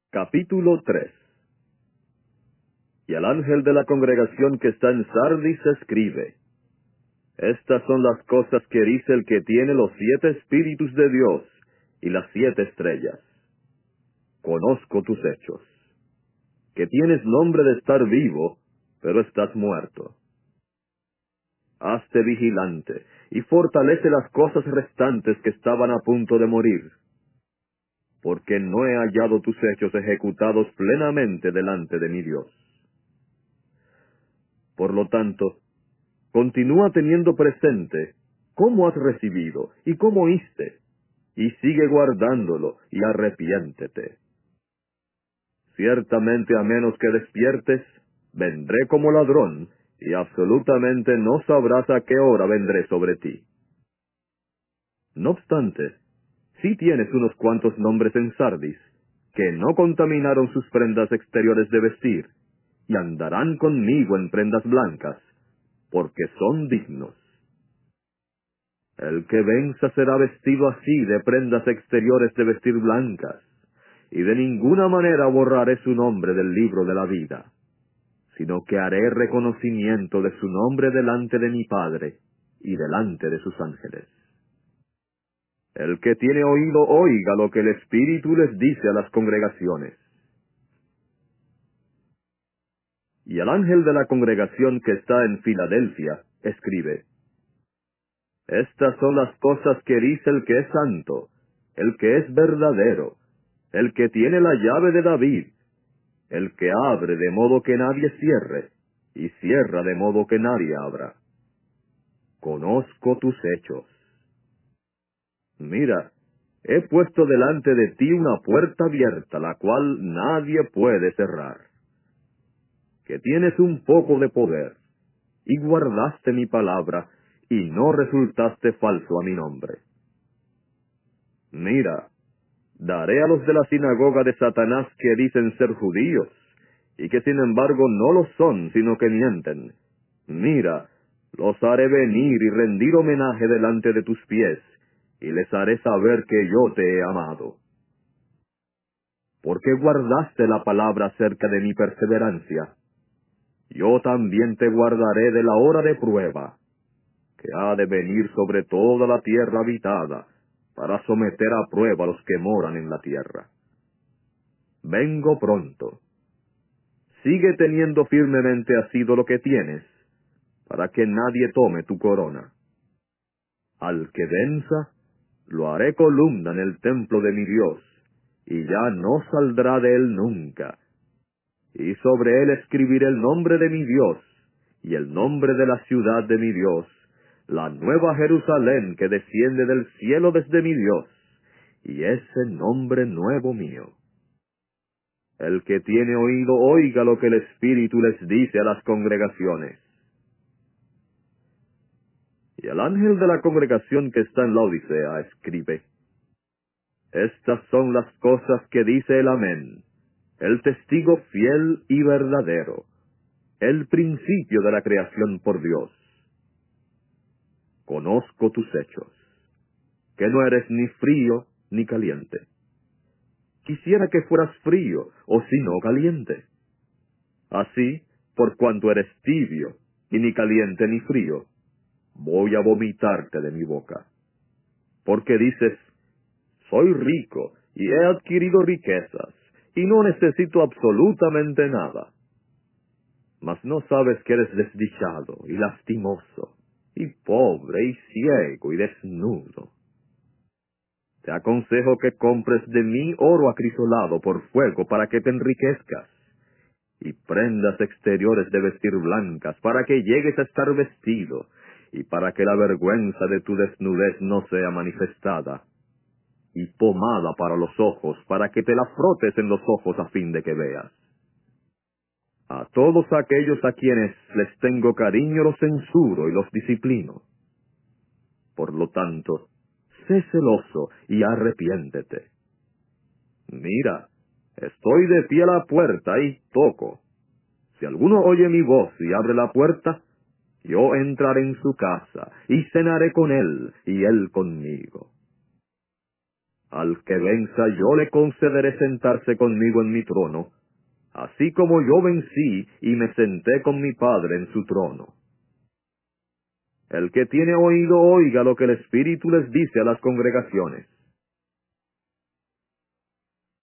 Capítulo 3. Y al ángel de la congregación que está en Sardis escribe: Estas son las cosas que dice el que tiene los 7 espíritus de Dios y las 7 estrellas. Conozco tus hechos, que tienes nombre de estar vivo, pero estás muerto. Hazte vigilante y fortalece las cosas restantes que estaban a punto de morir, porque no he hallado tus hechos ejecutados plenamente delante de mi Dios. Por lo tanto, continúa teniendo presente cómo has recibido y cómo oíste, y sigue guardándolo y arrepiéntete. Ciertamente, a menos que despiertes, vendré como ladrón, y absolutamente no sabrás a qué hora vendré sobre ti. No obstante, sí tienes unos cuantos nombres en Sardis, que no contaminaron sus prendas exteriores de vestir, y andarán conmigo en prendas blancas, porque son dignos. El que venza será vestido así de prendas exteriores de vestir blancas, y de ninguna manera borraré su nombre del libro de la vida, sino que haré reconocimiento de su nombre delante de mi Padre y delante de sus ángeles. El que tiene oído oiga lo que el Espíritu les dice a las congregaciones. Y al ángel de la congregación que está en Filadelfia escribe: Estas son las cosas que dice el que es santo, el que es verdadero, el que tiene la llave de David, el que abre de modo que nadie cierre, y cierra de modo que nadie abra. Conozco tus hechos. Mira, he puesto delante de ti una puerta abierta, la cual nadie puede cerrar. Que tienes un poco de poder, y guardaste mi palabra, y no resultaste falso a mi nombre. Mira, daré a los de la sinagoga de Satanás que dicen ser judíos, y que sin embargo no lo son, sino que mienten. Mira, los haré venir y rendir homenaje delante de tus pies, y les haré saber que yo te he amado. Porque guardaste la palabra acerca de mi perseverancia, yo también te guardaré de la hora de prueba, que ha de venir sobre toda la tierra habitada, para someter a prueba a los que moran en la tierra. Vengo pronto. Sigue teniendo firmemente asido lo que tienes, para que nadie tome tu corona. Al que venza, lo haré columna en el templo de mi Dios, y ya no saldrá de él nunca. Y sobre él escribiré el nombre de mi Dios, y el nombre de la ciudad de mi Dios, la nueva Jerusalén que desciende del cielo desde mi Dios, y ese nombre nuevo mío. El que tiene oído oiga lo que el Espíritu les dice a las congregaciones. Y al ángel de la congregación que está en la Odisea escribe: Estas son las cosas que dice el Amén, el testigo fiel y verdadero, el principio de la creación por Dios. Conozco tus hechos, que no eres ni frío ni caliente. Quisiera que fueras frío, o si no caliente. Así, por cuanto eres tibio, y ni caliente ni frío, voy a vomitarte de mi boca. Porque dices: soy rico, y he adquirido riquezas, y no necesito absolutamente nada. Mas no sabes que eres desdichado, y lastimoso, y pobre, y ciego, y desnudo. Te aconsejo que compres de mí oro acrisolado por fuego para que te enriquezcas, y prendas exteriores de vestir blancas para que llegues a estar vestido, y para que la vergüenza de tu desnudez no sea manifestada, y pomada para los ojos para que te la frotes en los ojos a fin de que veas. A todos aquellos a quienes les tengo cariño los censuro y los disciplino. Por lo tanto, sé celoso y arrepiéntete. Mira, estoy de pie a la puerta y toco. Si alguno oye mi voz y abre la puerta, yo entraré en su casa y cenaré con él y él conmigo. Al que venza yo le concederé sentarse conmigo en mi trono, así como yo vencí y me senté con mi Padre en su trono. El que tiene oído oiga lo que el Espíritu les dice a las congregaciones.